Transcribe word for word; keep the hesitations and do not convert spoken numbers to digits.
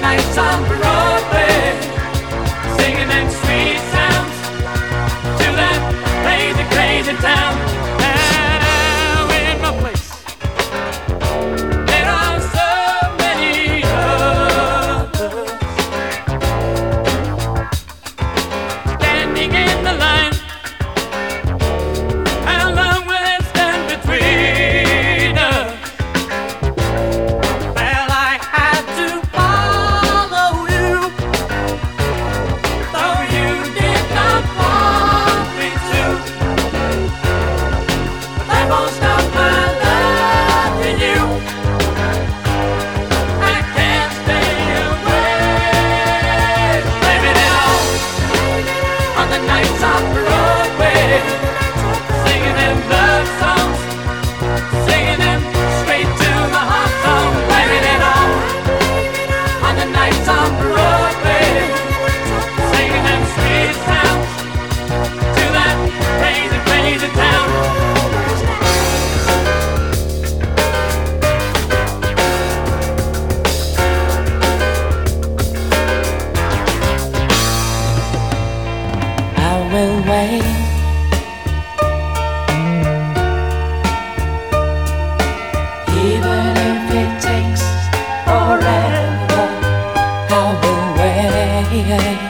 nights on Broadway, singing them sweet sounds to that crazy, crazy town. Now in my place, there are so many others standing in the line. How long will it stand between us? Well, I had to follow you, though you did not want me to. But that won't stop my loving you. I can't stay away. Blame it all on the nights on Broadway, singing them love songs, singing them straight to my heart song. Blaming it all on the nights on Broadway, singing them sweet sounds to that crazy, crazy town. I will wait, even if it takes forever. I will wait.